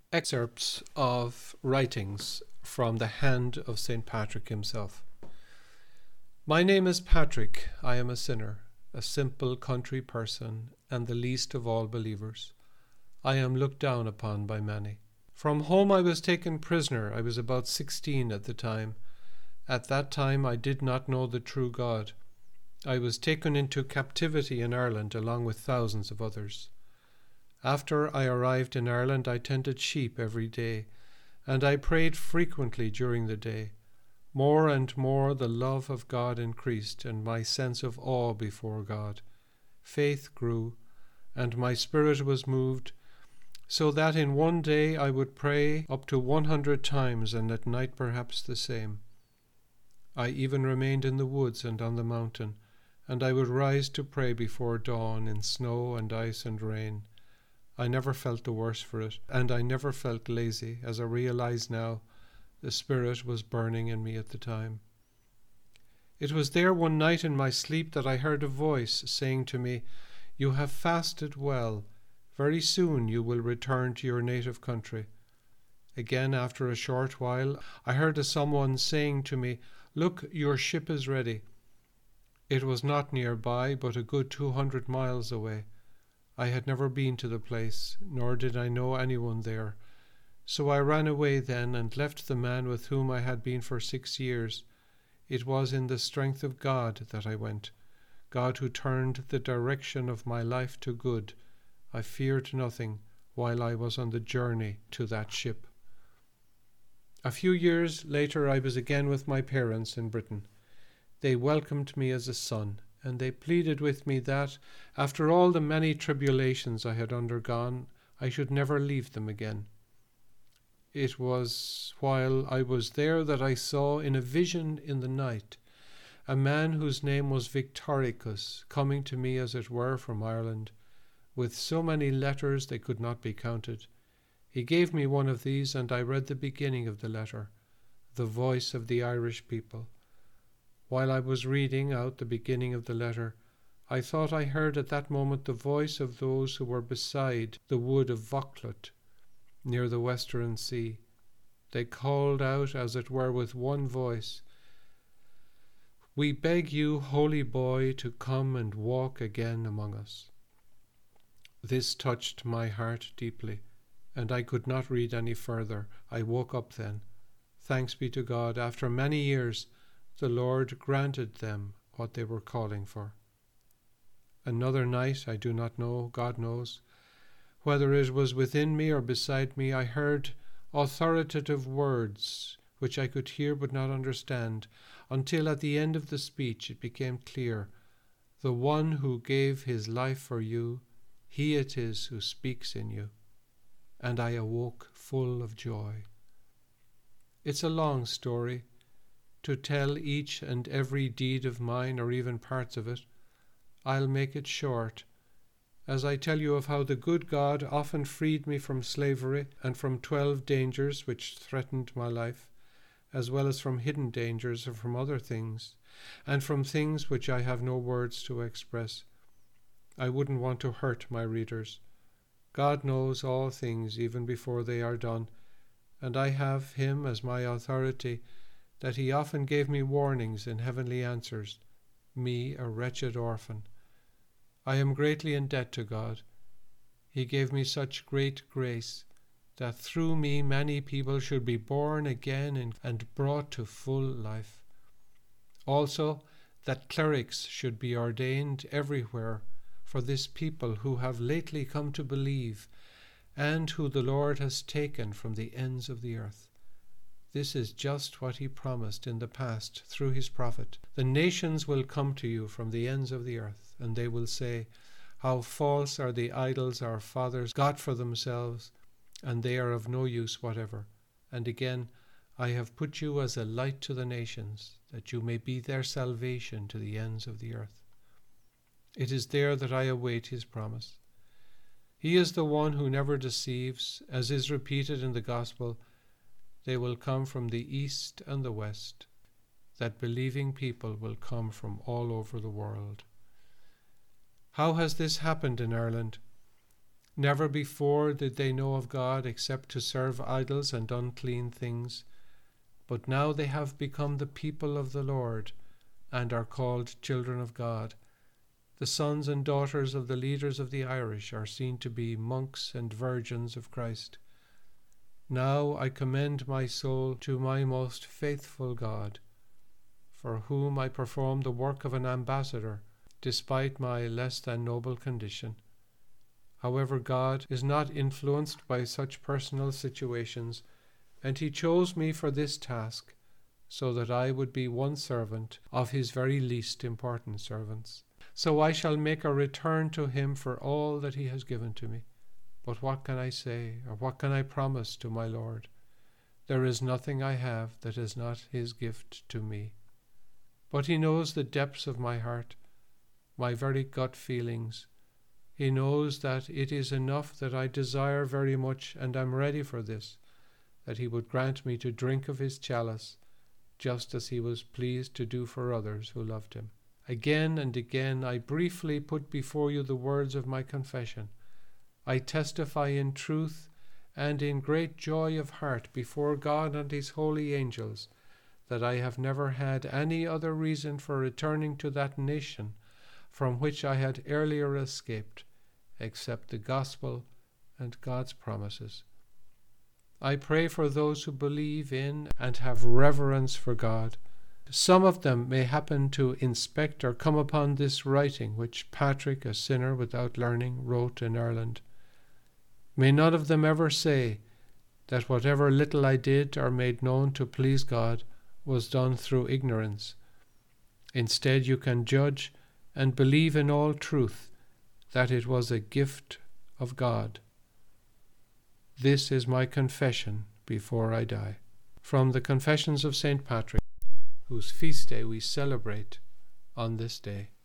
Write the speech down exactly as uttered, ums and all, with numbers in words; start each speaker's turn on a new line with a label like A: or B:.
A: Excerpts of writings from the hand of Saint Patrick himself. My name is Patrick. I am a sinner, a simple country person, and the least of all believers. I am looked down upon by many. From home I was taken prisoner. I was about sixteen at the time. At that time I did not know the true God. I was taken into captivity in Ireland along with thousands of others. After I arrived in Ireland, I tended sheep every day, and I prayed frequently during the day. More and more the love of God increased, and my sense of awe before God. Faith grew, and my spirit was moved, so that in one day I would pray up to one hundred times, and at night perhaps the same. I even remained in the woods and on the mountain, and I would rise to pray before dawn in snow and ice and rain. I never felt the worse for it, and I never felt lazy, as I realize now the Spirit was burning in me at the time. It was there one night in my sleep that I heard a voice saying to me, "You have fasted well. Very soon you will return to your native country." Again, after a short while, I heard a someone saying to me, "Look, your ship is ready." It was not nearby, but a good two hundred miles away. I had never been to the place, nor did I know anyone there. So I ran away then and left the man with whom I had been for six years. It was in the strength of God that I went, God who turned the direction of my life to good. I feared nothing while I was on the journey to that ship. A few years later I was again with my parents in Britain. They welcomed me as a son, and they pleaded with me that, after all the many tribulations I had undergone, I should never leave them again. It was while I was there that I saw in a vision in the night a man whose name was Victoricus coming to me, as it were, from Ireland, with so many letters they could not be counted. He gave me one of these, and I read the beginning of the letter, "The voice of the Irish people." While I was reading out the beginning of the letter, I thought I heard at that moment the voice of those who were beside the wood of Vaucluse, near the Western Sea. They called out, as it were, with one voice, "We beg you, holy boy, to come and walk again among us." This touched my heart deeply, and I could not read any further. I woke up then. Thanks be to God, after many years, the Lord granted them what they were calling for. Another night, I do not know, God knows, whether it was within me or beside me, I heard authoritative words which I could hear but not understand, until at the end of the speech it became clear, "The one who gave his life for you, he it is who speaks in you." And I awoke full of joy. It's a long story, to tell each and every deed of mine, or even parts of it. I'll make it short, as I tell you of how the good God often freed me from slavery and from twelve dangers which threatened my life, as well as from hidden dangers and from other things, and from things which I have no words to express. I wouldn't want to hurt my readers. God knows all things even before they are done, and I have him as my authority, that he often gave me warnings in heavenly answers, me, a wretched orphan. I am greatly in debt to God. He gave me such great grace that through me many people should be born again and brought to full life. Also, that clerics should be ordained everywhere for this people who have lately come to believe, and who the Lord has taken from the ends of the earth. This is just what he promised in the past through his prophet. The nations will come to you from the ends of the earth, and they will say, "How false are the idols our fathers got for themselves, and they are of no use whatever." And again, "I have put you as a light to the nations, that you may be their salvation to the ends of the earth." It is there that I await his promise. He is the one who never deceives, as is repeated in the Gospel, "They will come from the east and the west." That believing people will come from all over the world. How has this happened in Ireland? Never before did they know of God except to serve idols and unclean things, but now they have become the people of the Lord and are called children of God. The sons and daughters of the leaders of the Irish are seen to be monks and virgins of Christ. Now I commend my soul to my most faithful God, for whom I perform the work of an ambassador, despite my less than noble condition. However, God is not influenced by such personal situations, and he chose me for this task, so that I would be one servant of his very least important servants. So I shall make a return to him for all that he has given to me. But what can I say, or what can I promise to my Lord? There is nothing I have that is not his gift to me. But he knows the depths of my heart, my very gut feelings. He knows that it is enough that I desire very much, and am ready for this, that he would grant me to drink of his chalice, just as he was pleased to do for others who loved him. Again and again I briefly put before you the words of my confession. I testify in truth and in great joy of heart before God and his holy angels that I have never had any other reason for returning to that nation from which I had earlier escaped, except the gospel and God's promises. I pray for those who believe in and have reverence for God. Some of them may happen to inspect or come upon this writing which Patrick, a sinner without learning, wrote in Ireland. May none of them ever say that whatever little I did or made known to please God was done through ignorance. Instead, you can judge and believe in all truth that it was a gift of God. This is my confession before I die. From the Confessions of Saint Patrick, whose feast day we celebrate on this day.